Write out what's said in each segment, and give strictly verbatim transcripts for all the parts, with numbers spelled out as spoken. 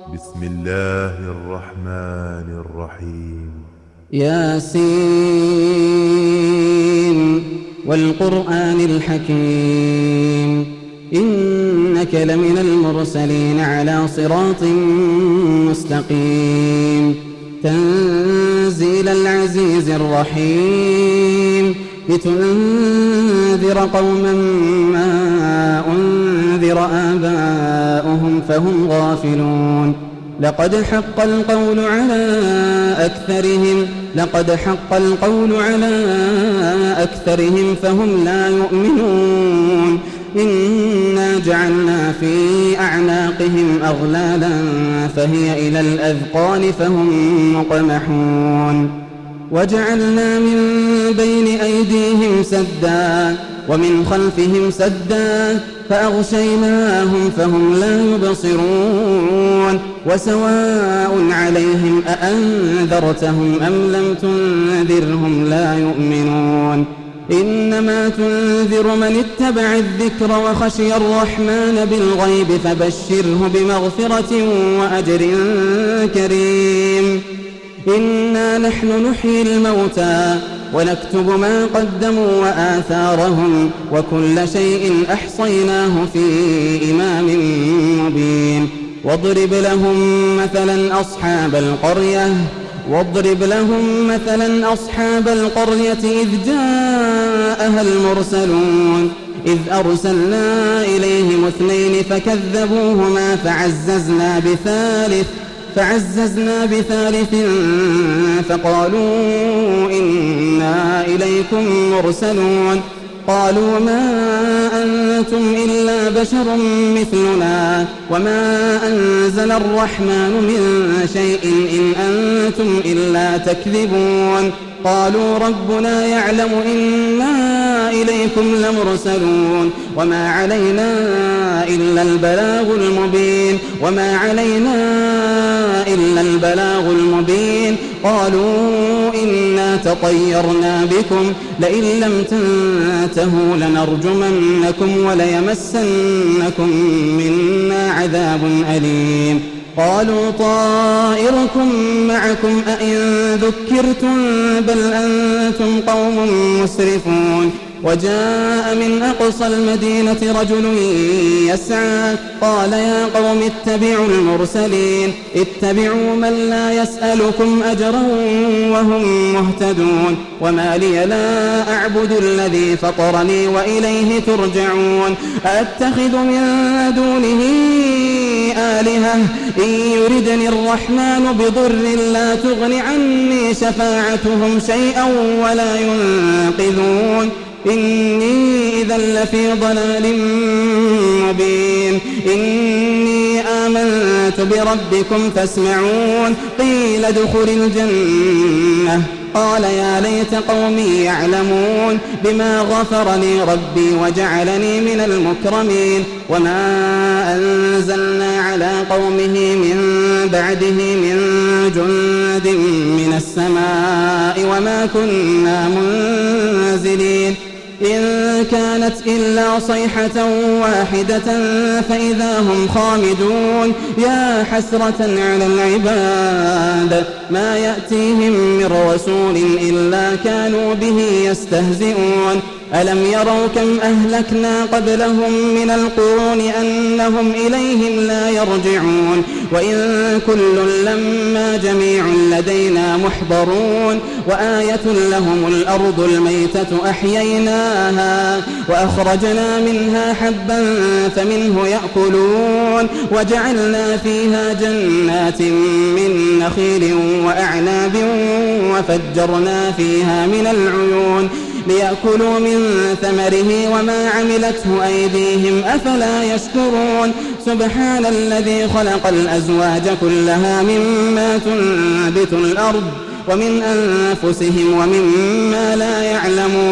بسم الله الرحمن الرحيم. ياسين والقرآن الحكيم إنك لمن المرسلين على صراط مستقيم تنزيل العزيز الرحيم لتنذر قوما ما أنذر آباؤهم فهم غافلون. لقد حق القول على أكثرهم لقد حق القول على أكثرهم فهم لا يؤمنون. إنا جعلنا في أعناقهم أغلالا فهي إلى الأذقان فهم مقمحون. وجعلنا من بين أيديهم سدا ومن خلفهم سدا فأغشيناهم فهم لا يبصرون. وسواء عليهم أأنذرتهم أم لم تنذرهم لا يؤمنون. إنما تنذر من اتبع الذكر وخشي الرحمن بالغيب فبشره بمغفرة وأجر كريم. إنا نحن نحيي الموتى ونكتب ما قدموا وآثارهم وكل شيء أحصيناه في إمام مبين. واضرب لهم مثلا أصحاب القرية واضرب لهم مثلا أصحاب القرية إذ جاءها المرسلون إذ أرسلنا إليهم اثنين فكذبوهما فعززنا بثالث فعززنا بثالث فقالوا إنا إليكم مرسلون. قالوا ما أنتم إلا بشر مثلنا وما أنزل الرحمن من شيء إن أنتم إلا تكذبون. قالوا ربنا يعلم إنا إليكم لمرسلون وما علينا إلا البلاغ المبين وما علينا إلا البلاغ المبين. قالوا إنا تطيرنا بكم لئن لم تنتهوا لنرجمنكم وليمسنكم منا عذاب أليم. قالوا طائركم معكم أئن ذكرتم بل أنتم قوم مسرفون. وجاء من أقصى المدينة رجل يسعى قال يا قوم اتبعوا المرسلين اتبعوا من لا يسألكم أجرا وهم مهتدون. وما لي لا أعبد الذي فطرني وإليه ترجعون. أتخذ من دونه آلهة إن يردني الرحمن بضر لا تغن عني شفاعتهم شيئا ولا ينقذون. إني إذا لفي ضلال مبين. إني آمنت بربكم فاسمعون. قيل ادخل الجنة قال يا ليت قومي يعلمون بما غفرني ربي وجعلني من المكرمين. وما أنزلنا على قومه من بعده من جند من السماء وما كنا منزلين. إن كانت إلا صيحة واحدة فإذا هم خامدون. يا حسرة على العباد ما يأتيهم من رسول إلا كانوا به يستهزئون. ألم يروا كم أهلكنا قبلهم من القرون أنهم إليهم لا يرجعون. وإن كل لما جميع لدينا محضرون. وآية لهم الأرض الميتة أحييناها وأخرجنا منها حبا فمنه يأكلون. وجعلنا فيها جنات من نخيل وأعناب وفجرنا فيها من العيون ليأكلوا من ثمره وما عملته أيديهم أفلا يشكرون. سبحان الذي خلق الأزواج كلها مما تنبت الأرض ومن أنفسهم ومما لا يعلمون.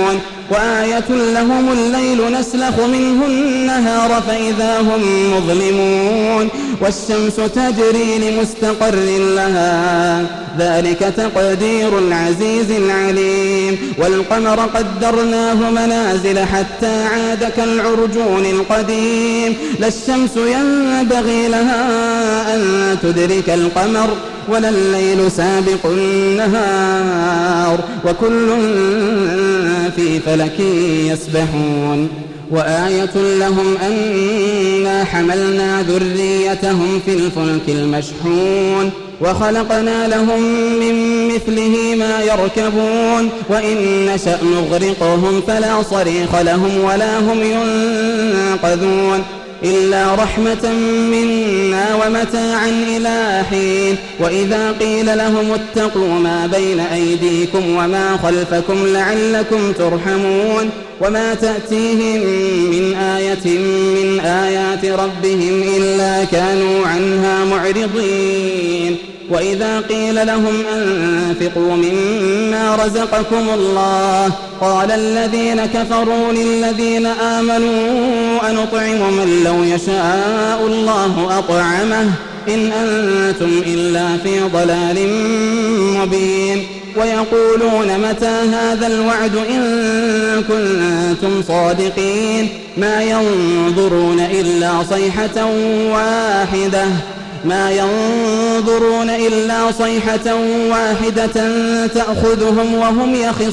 وآية لهم الليل نسلخ منه النهار فإذا هم مظلمون والشمس تجري لمستقر لها ذلك تقدير العزيز العليم والقمر قدرناه منازل حتى عاد كالعرجون القديم لا الشمس ينبغي لها أن تدرك القمر ولا الليل سابق النهار وكل في فلك يسبحون وآية لهم أنا حملنا ذريتهم في الفلك المشحون وخلقنا لهم من مثله ما يركبون وإن نشأ نغرقهم فلا صريخ لهم ولا هم ينقذون إلا رحمة منا ومتاعا إلى حين وإذا قيل لهم اتقوا ما بين أيديكم وما خلفكم لعلكم ترحمون وما تأتيهم من آية من آيات ربهم إلا كانوا عنها معرضين وإذا قيل لهم أنفقوا مما رزقكم الله قال الذين كفروا للذين آمنوا أنطعم من لو يشاء الله أطعمه إن أنتم إلا في ضلال مبين ويقولون متى هذا الوعد إن كنتم صادقين ما ينظرون إلا صيحة واحدة ما ينظرون إلا صيحة واحدة تأخذهم وهم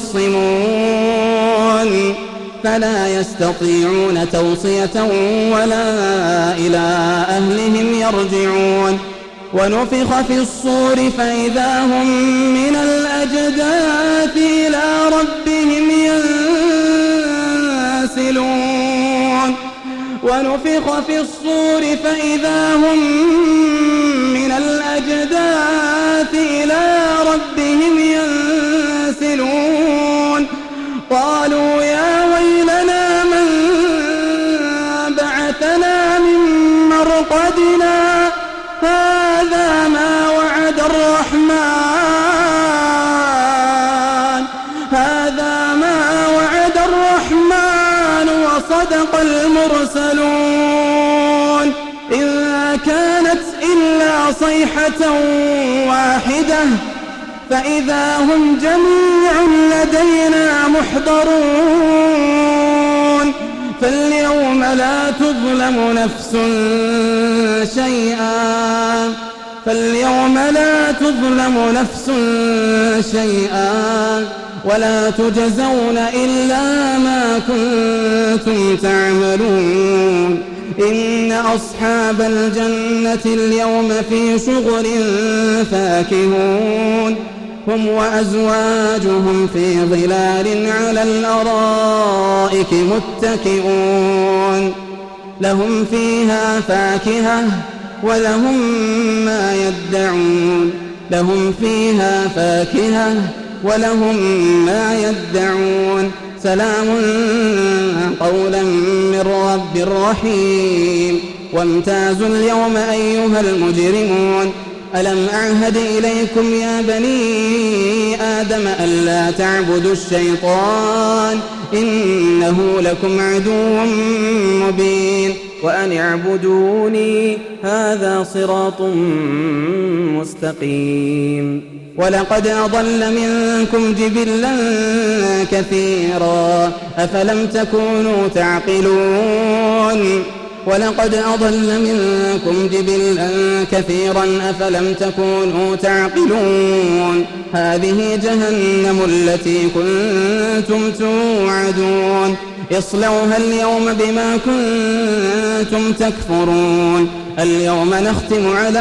يخصمون فلا يستطيعون توصية ولا إلى أهلهم يرجعون ونفخ في الصور فإذا هم من الأجداث إلى ربهم ينسلون ونفخ في الصور فإذا هم من الأجداث إلى ربهم ينسلون قالوا يا ويلنا من بعثنا من مرقدنا هذا ما وعد الرحمن هذا ما وعد الرحمن وصدق المرسلون إن كانت إلا صيحة واحدة فإذا هم جميع لدينا محضرون فاليوم لا تظلم نفس شيئا فاليوم لا تظلم نفس شيئا ولا تجزون إلا ما كنتم تعملون إن أصحاب الجنة اليوم في شغل فاكهون هم وأزواجهم في ظلال على الأرائك متكئون لهم فيها فاكهة ولهم ما يدعون لهم فيها فاكهة ولهم ما يدعون سلام قولا من رب رحيم وامتازوا اليوم أيها المجرمون ألم أعهد إليكم يا بني آدم ألا تعبدوا الشيطان إنه لكم عدو مبين وأن اعبدوني هذا صراط مستقيم ولقد أضل منكم جبلا كثيرا أفلم تكونوا تعقلون ولقد أضل منكم جبلا كثيرا أفلم تكونوا تعقلون هذه جهنم التي كنتم توعدون اصلوها اليوم بما كنتم تكفرون اليوم نختم على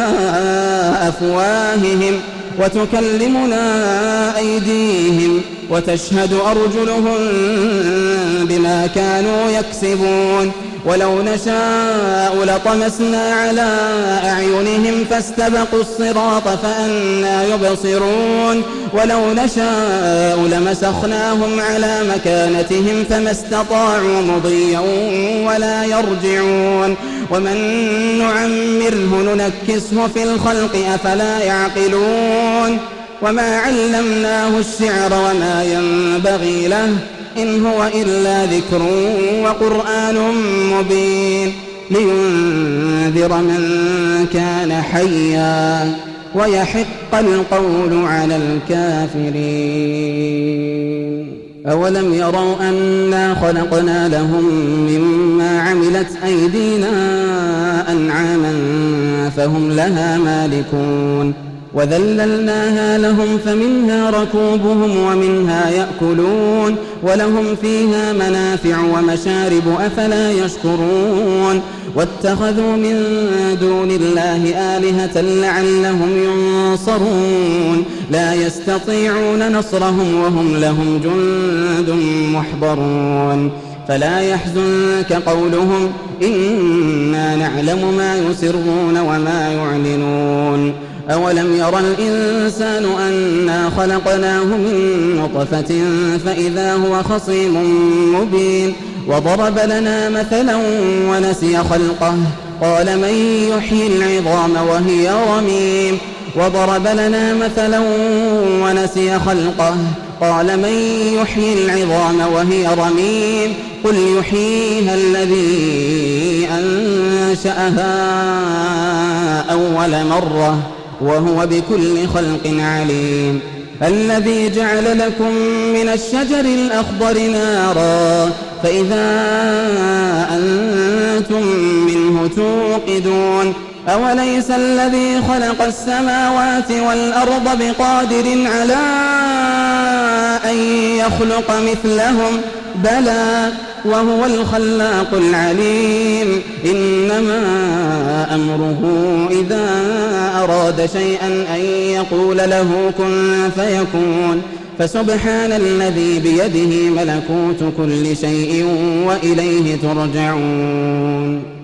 أفواههم وتكلمنا أيديهم وتشهد أرجلهم بما كانوا يكسبون ولو نشاء لطمسنا على أعينهم فاستبقوا الصراط فأنى يبصرون ولو نشاء لمسخناهم على مكانتهم فما استطاعوا مضيا ولا يرجعون ومن نعمره ننكسه في الخلق أفلا يعقلون وما علمناه الشعر وما ينبغي له إن هو إلا ذكر وقرآن مبين لينذر من كان حيا ويحق القول على الكافرين. أولم يروا أنا خلقنا لهم مما عملت أيدينا أنعاما فهم لها مالكون وذللناها لهم فمنها ركوبهم ومنها يأكلون ولهم فيها منافع ومشارب أفلا يشكرون واتخذوا من دون الله آلهة لعلهم ينصرون لا يستطيعون نصرهم وهم لهم جند محضرون فلا يحزنك قولهم إنا نعلم ما يسرون وما يعلنون أولم يرى الإنسان أنا خلقناه من نطفة فإذا هو خصيم مبين وضرب لنا مثلا ونسي خلقه قال من يحيي العظام وهي رميم وضرب لنا مثلا ونسي خلقه قال من يحيي العظام وهي رميم قل يحييها الذي أنشأها أول مرة وهو بكل خلق عليم الذي جعل لكم من الشجر الأخضر نارا فإذا أنتم منه توقدون أوليس الذي خلق السماوات والأرض بقادر على أن يخلق مثلهم بلى وهو الخلاق العليم إنما أمره إذا أراد شيئا أن يقول له كن فيكون فسبحان الذي بيده ملكوت كل شيء وإليه ترجعون.